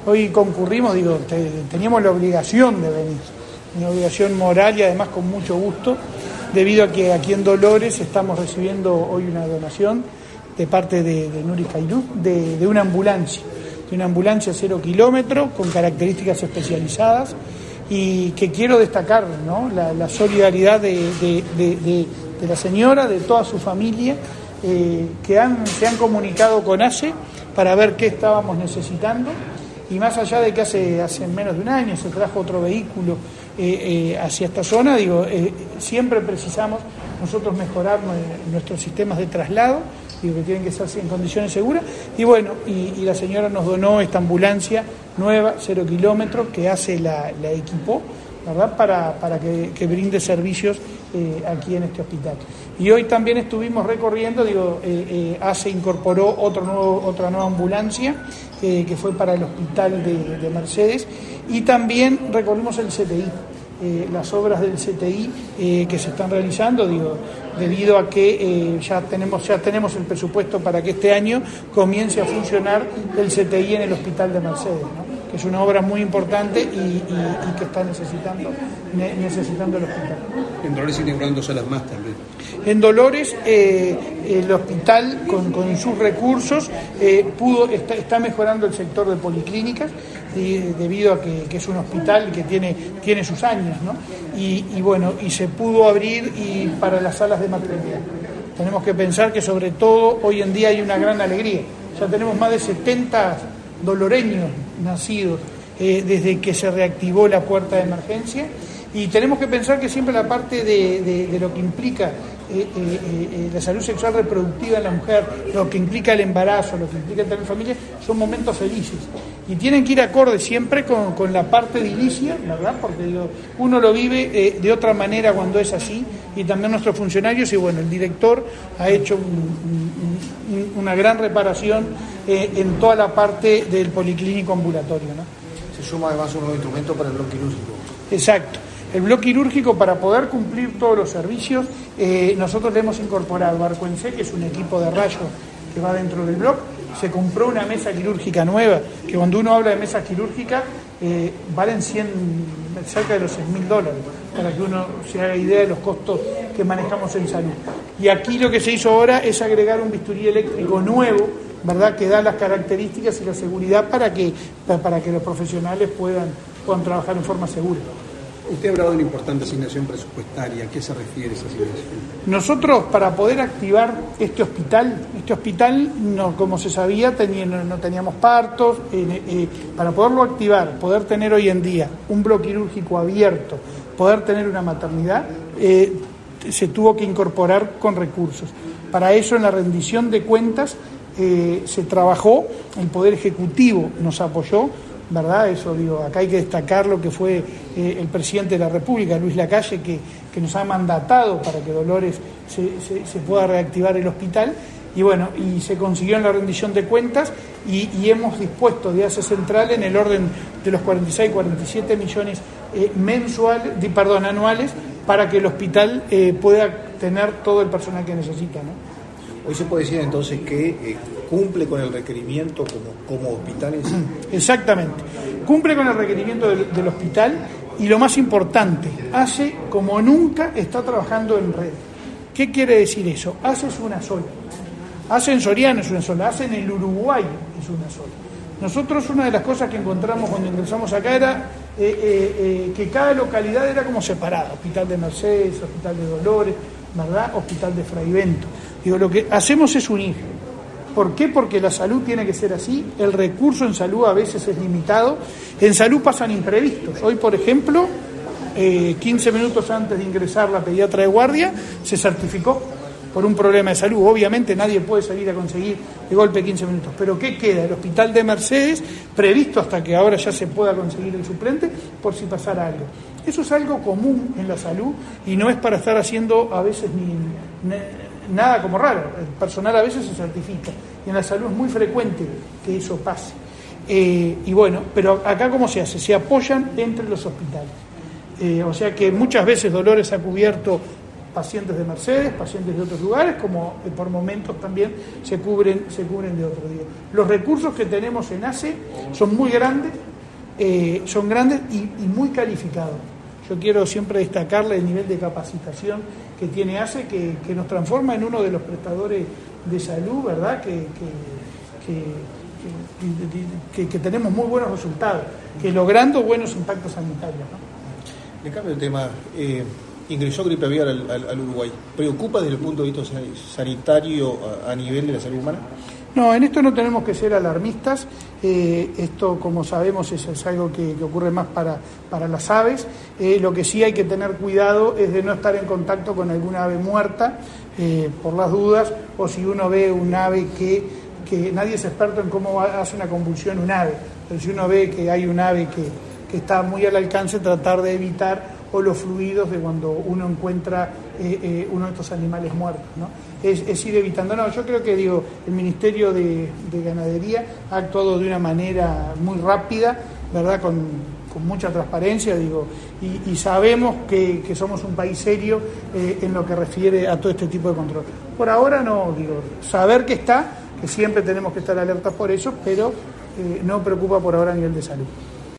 hoy concurrimos, teníamos la obligación de venir, una obligación moral y además con mucho gusto, debido a que aquí en Dolores estamos recibiendo hoy una donación de parte de Nuri Cailú de una ambulancia 0 kilómetros con características especializadas, y que quiero destacar, ¿no?, la solidaridad de la señora, de toda su familia, que se han comunicado con ACE para ver qué estábamos necesitando, y más allá de que hace menos de un año se trajo otro vehículo hacia esta zona, siempre precisamos nosotros mejorar nuestros sistemas de traslado, que tienen que ser en condiciones seguras, y bueno, y la señora nos donó esta ambulancia nueva, 0 kilómetros, que ACE la equipó, ¿verdad?, para que brinde servicios aquí en este hospital. Y hoy también estuvimos recorriendo, ACE incorporó otra nueva ambulancia que fue para el hospital de Mercedes, y también recorrimos el CTI, las obras del CTI que se están realizando, debido a que ya tenemos el presupuesto para que este año comience a funcionar el CTI en el hospital de Mercedes, ¿no?, que es una obra muy importante y que está necesitando el hospital. En Dolores se inauguraron 2 salas más también. En Dolores el hospital con sus recursos está mejorando el sector de policlínicas, debido a que es un hospital que tiene sus años, ¿no? Y se pudo abrir para las salas de maternidad. Tenemos que pensar que sobre todo hoy en día hay una gran alegría. Ya tenemos más de 70 doloreños nacidos desde que se reactivó la puerta de emergencia, y tenemos que pensar que siempre la parte de lo que implica la salud sexual reproductiva en la mujer, lo que implica el embarazo, lo que implica tener familia, son momentos felices, y tienen que ir acorde siempre con la parte edilicia, ¿verdad?, porque uno lo vive de otra manera cuando es así, y también nuestros funcionarios, y bueno, el director ha hecho una gran reparación en toda la parte del policlínico ambulatorio, ¿no? Se suma además un nuevo instrumento para el bloque quirúrgico. Exacto. El bloque quirúrgico, para poder cumplir todos los servicios, nosotros le hemos incorporado Arcoense, que es un equipo de rayos que va dentro del bloque. Se compró una mesa quirúrgica nueva, que cuando uno habla de mesas quirúrgicas valen cerca de los $100.000, para que uno se haga idea de los costos que manejamos en salud. Y aquí lo que se hizo ahora es agregar un bisturí eléctrico nuevo, ¿verdad?, que da las características y la seguridad para que los profesionales puedan trabajar en forma segura. Usted ha hablado de una importante asignación presupuestaria. ¿A qué se refiere esa asignación? Nosotros, para poder activar este hospital, no, como se sabía, no teníamos partos. Para poderlo activar, poder tener hoy en día un bloque quirúrgico abierto, poder tener una maternidad, se tuvo que incorporar con recursos. Para eso, en la rendición de cuentas, se trabajó, el Poder Ejecutivo nos apoyó, ¿verdad? Eso acá hay que destacar lo que fue el presidente de la República, Luis Lacalle, que nos ha mandatado para que Dolores se pueda reactivar el hospital, y bueno, y se consiguió en la rendición de cuentas, y hemos dispuesto de ACE Central en el orden de los 47 millones anuales, para que el hospital pueda tener todo el personal que necesita, ¿no? Hoy se puede decir entonces que cumple con el requerimiento como hospital en sí. Exactamente, cumple con el requerimiento del hospital, y lo más importante, ACE como nunca está trabajando en red. ¿Qué quiere decir eso? ACE es una sola. ACE en Soriano es una sola, ACE en el Uruguay es una sola. Nosotros, una de las cosas que encontramos cuando ingresamos acá era que cada localidad era como separada: Hospital de Mercedes, Hospital de Dolores, ¿verdad?, Hospital de Fraivento. Lo que hacemos es unir. ¿Por qué? Porque la salud tiene que ser así. El recurso en salud a veces es limitado. En salud pasan imprevistos. Hoy, por ejemplo, 15 minutos antes de ingresar la pediatra de guardia, se certificó por un problema de salud. Obviamente nadie puede salir a conseguir de golpe 15 minutos. Pero ¿qué queda? El hospital de Mercedes, previsto hasta que ahora ya se pueda conseguir el suplente, por si pasara algo. Eso es algo común en la salud, y no es para estar haciendo a veces nada como raro. El personal a veces se certifica, y en la salud es muy frecuente que eso pase. Y bueno, pero acá ¿cómo se hace? Se apoyan entre los hospitales. O sea que muchas veces Dolores ha cubierto pacientes de Mercedes, pacientes de otros lugares, como por momentos también se cubren de otros días. Los recursos que tenemos en ACE son muy grandes, y muy calificados. Yo quiero siempre destacarle el nivel de capacitación que tiene ACE, que nos transforma en uno de los prestadores de salud, ¿verdad? Que tenemos muy buenos resultados, que logrando buenos impactos sanitarios, ¿no? Le cambio de tema. Ingresó gripe aviar al Uruguay. ¿Preocupa desde el punto de vista sanitario a nivel de la salud humana? No, en esto no tenemos que ser alarmistas. Esto, como sabemos, es algo que ocurre más para las aves. Lo que sí hay que tener cuidado es de no estar en contacto con alguna ave muerta, por las dudas, o si uno ve un ave que nadie es experto en cómo hace una convulsión un ave, pero si uno ve que hay un ave que está muy al alcance, tratar de evitar o los fluidos de cuando uno encuentra uno de estos animales muertos, ¿no? Es ir evitando. No, yo creo que el Ministerio de Ganadería ha actuado de una manera muy rápida, ¿verdad? Con mucha transparencia, y sabemos que somos un país serio en lo que refiere a todo este tipo de control. Por ahora no, saber que siempre tenemos que estar alertas por eso, pero no preocupa por ahora a nivel de salud.